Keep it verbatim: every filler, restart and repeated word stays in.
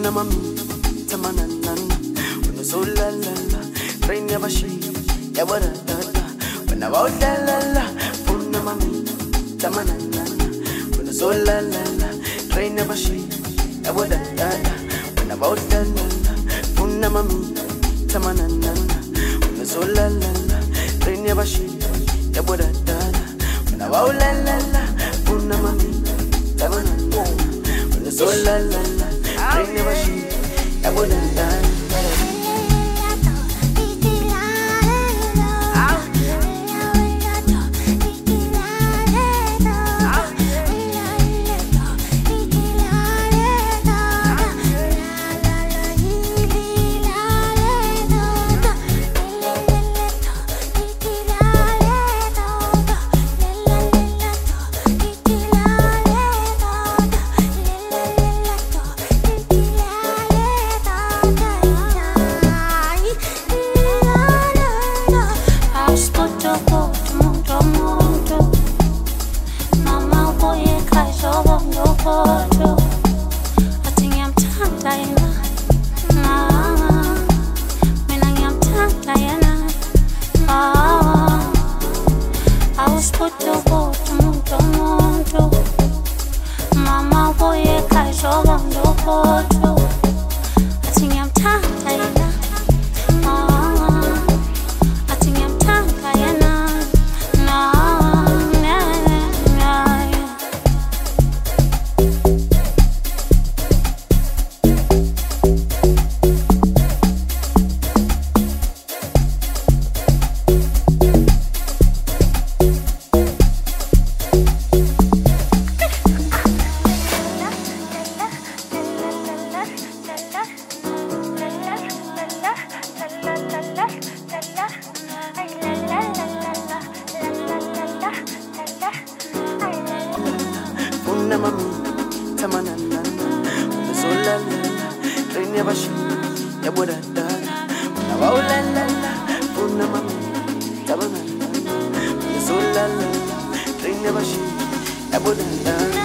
Una mami, tamanana. Una so la la la. Train never she. Ya wada da da. When I walk la la la. Una mami, tamanana. Una so la la la. Train never she. Ya wada da da. When I walk la la la. Una mami, tamanana. Una so la la la. Train never she. Ya wada da da. When I walk la la la. Una mami, tamanana. Una so la la la. Train never she. Ya wada da da. Una mami, tamanana. Una so la la la. Train never she. Ya wada da da. Una wow la la la. Una mami, tamanana. Una so la la la. Train never she. Ya wada da da.